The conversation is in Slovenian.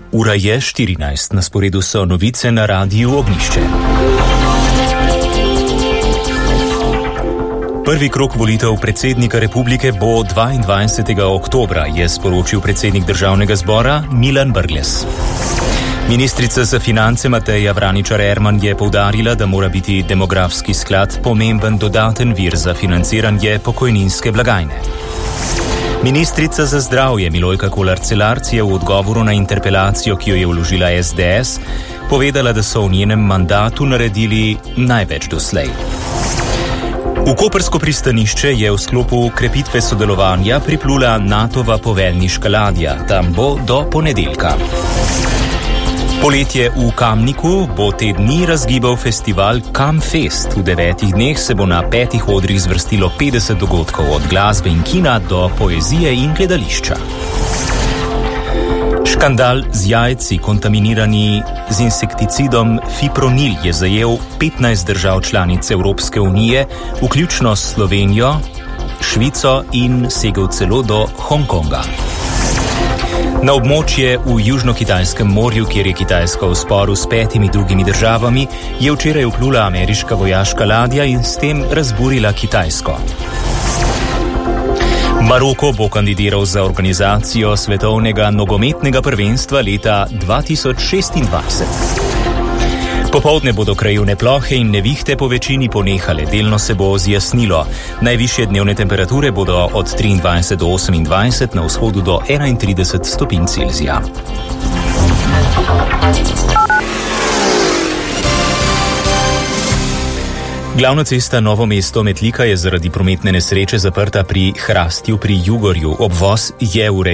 Ura je 14, na sporedu so novice na Radiu Ognjišče. Prvi krog volitev predsednika republike bo 22. oktobra, je sporočil predsednik državnega zbora Milan Brglez. Ministrica za finance Mateja Vraničar Erman je poudarila, da mora biti demografski sklad pomemben dodaten vir za financiranje pokojninske blagajne. Ministrica za zdravje Milojka Kolar Celarc je v odgovoru na interpelacijo, ki jo je vložila SDS, povedala, da so v njenem mandatu naredili največ doslej. V koprsko pristanišče je v sklopu krepitve sodelovanja priplula NATO-va poveljniška ladja. Tam bo do ponedeljka. Poletje v Kamniku bo te dni razgibal festival Kamfest. V 9 dneh se bo na 5 odrih zvrstilo 50 dogodkov, od glasbe in kina do poezije in gledališča. Škandal z jajci, kontaminirani z insekticidom fipronil, je zajel 15 držav članic Evropske unije, vključno s Slovenijo, Švico in segel celo do Hongkonga. Na območje v Južno-Kitajskem morju, kjer je Kitajska v sporu s 5 drugimi državami, je včeraj vplula ameriška vojaška ladja in s tem razburila Kitajsko. Maroko bo kandidiral za organizacijo svetovnega nogometnega prvenstva leta 2026. Popoldne bodo krajevne plohe in nevihte po večini ponehale, delno se bo zjasnilo. Najvišje dnevne temperature bodo od 23 do 28, na vzhodu do 31 stopinj Celzija. Glavna cesta Novo mesto-Metlika je zaradi prometne nesreče zaprta pri Hrastju pri Jugorju. Obvoz je urejen.